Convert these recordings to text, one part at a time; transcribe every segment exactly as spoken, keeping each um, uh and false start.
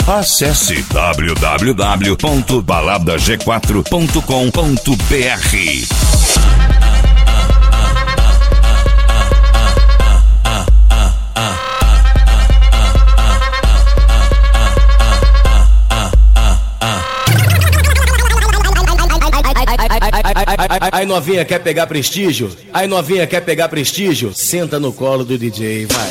Acesse w w w ponto balada g quatro ponto com ponto b r. Aí novinha quer pegar prestígio? Aí novinha quer pegar prestígio? Senta no colo do D J, vai.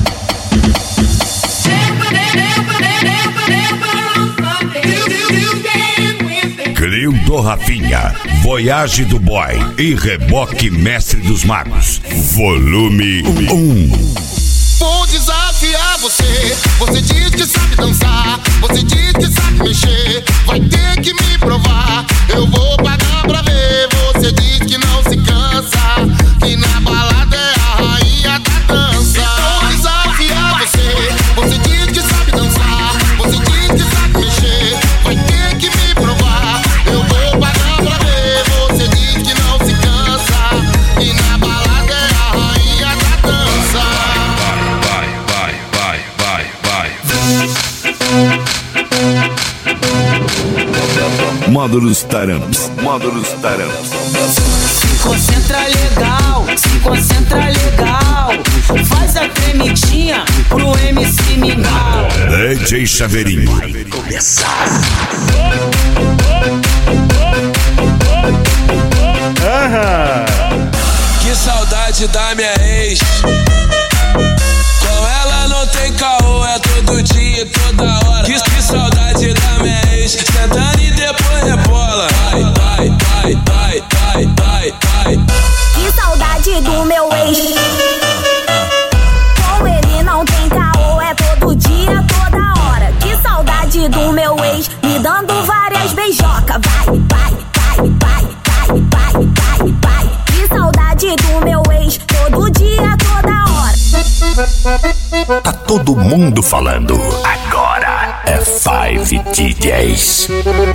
Crio do Rafinha, Voyage do Boy e Reboque Mestre dos Magos, volume um. Vou desafiar você. Você diz que sabe dançar, você diz que sabe mexer. Vai ter que me provar, eu vou pagar pra ver. Você diz que não se cansa, que na balada é a rainha da dança. Vou desafiar você. Você diz que sabe dançar, você diz que sabe mexer. Vai ter que me provar, eu vou pagar pra ver. Você diz que não se cansa, que na balada é a rainha da dança. Módulos Taramps, Módulos Taramps. Se concentra legal, se concentra legal. Faz a tremidinha pro M C Mingau. D J Chaveirinho. Vai começar. Aham. Que saudade da minha ex. Com ela não tem caô, é todo dia, toda hora. Que, que saudade da minha ex. Sentando e depois rebola. Vai, vai, vai, vai, vai, vai, vai. Que saudade do meu ex. Com ele não tem caô, é todo dia, toda hora. Que saudade do meu ex, me dando várias beijocas. Vai, vai, vai, vai, vai, vai, vai, vai. Que saudade do meu ex, todo dia, toda hora. Tá todo mundo falando. Agora é Five D Js.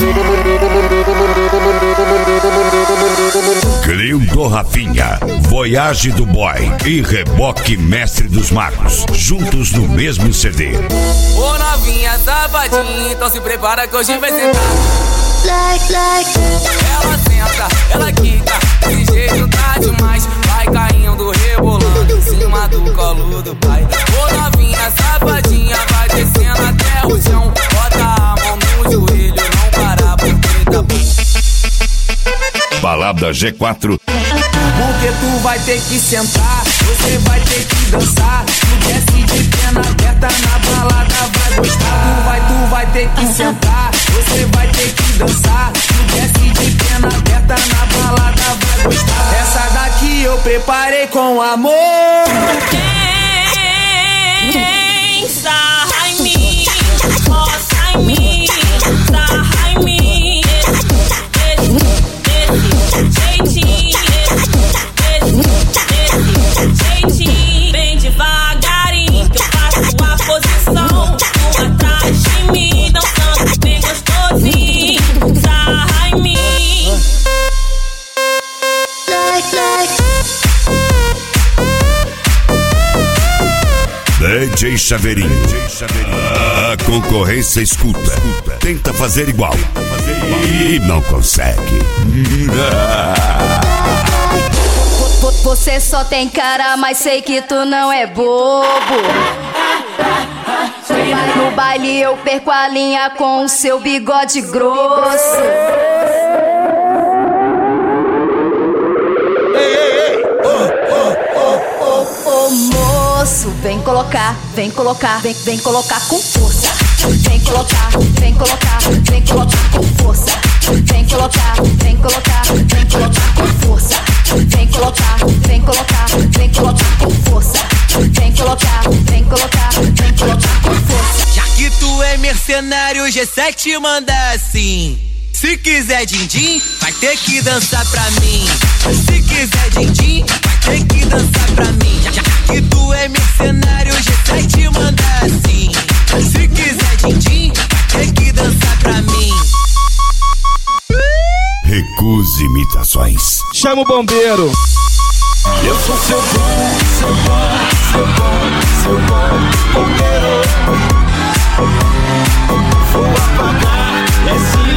Crio do Rafinha, Voyage do Boy e Reboque Mestre dos Magos, juntos no mesmo C D. Ô novinha safadinha, então se prepara que hoje vai sentar. Like, like. Ela senta, ela quica, desse jeito tá demais. Vai caindo, rebolando em cima do colo do pai. Ô novinha safadinha, vai descendo até o chão. Bota a mão no joelho, não para porque tá bom. Balada G quatro. Porque tu vai ter que sentar, você vai ter que dançar. Tu desce de perna aberta na balada, vai gostar. Tu vai, tu vai ter que sentar, você vai ter que dançar. Tu desce de perna aberta na balada, vai gostar. Essa daqui eu preparei com amor. Quem sarra em mim, roça em mim, sarra em mim. Esse, esse jeitinho, bem devagarinho que eu faço a posição. Tu atrás de mim, dançando bem gostosinho. Sarra em mim. Like, like. D J Chaveirinho. A concorrência escuta. Tenta fazer igual. E não consegue. Você só tem cara, mas sei que tu não é bobo. Vai no baile, eu perco a linha com o seu bigode grosso. Ô moço, vem colocar, vem colocar, vem, vem colocar com força. Vem colocar, vem colocar, vem colocar com força. Vem colocar, vem colocar, vem colocar com força. Vem colocar, vem colocar, vem colocar com força. Vem colocar, vem colocar, vem colocar com força. Já que tu é mercenário, G sete manda assim. Se quiser din-din, vai ter que dançar pra mim. Se quiser din-din, vai ter que dançar pra mim. Já que tu é mercenário, G sete manda assim. Se quiser din-din, vai ter que dançar pra mim. Recuse imitações. Chama o bombeiro. Eu sou seu bom, seu bom, seu bom, seu bom bombeiro.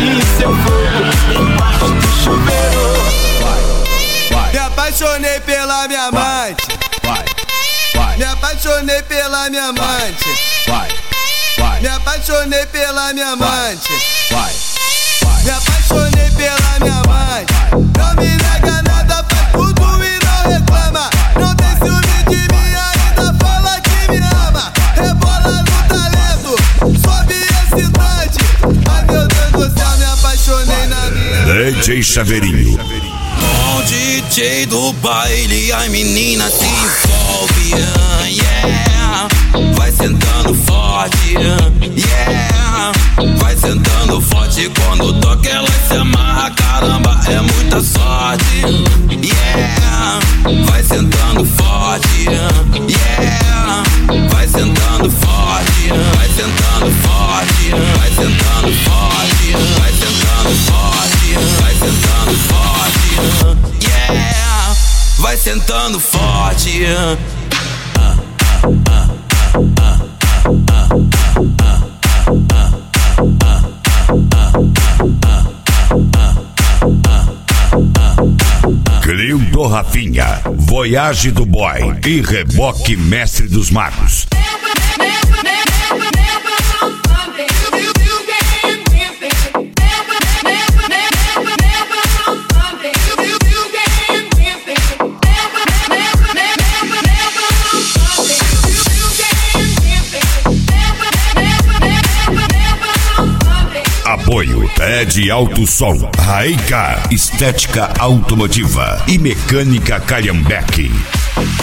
e seu fogo embaixo do chuveiro. Me apaixonei pela minha amante. Me apaixonei pela minha amante. Me apaixonei pela minha amante. Me apaixonei pela minha amante. Não me nega nada, faz tudo e não reclama. Não tem ciúme de mim, ainda fala que me ama. Rebola no talento, sobe excitante. Ai meu Deus do céu, me apaixonei na minha. D J Chaveirinho. O D J do baile, a menina se envolve, yeah. Vai sentando forte, yeah. Vai sentando forte, quando toca ela se amarra, caramba, é muita sorte, yeah. Vai sentando forte, yeah. Vai sentando forte, vai sentando forte, vai sentando forte, vai sentando forte, vai sentando forte, yeah. Vai sentando forte. Cleilton Rafinha, Voyage do Boy e Reboque Mestre dos Magos. Apoio é de Alto Som, Raika, Estética Automotiva e Mecânica Calhambeque.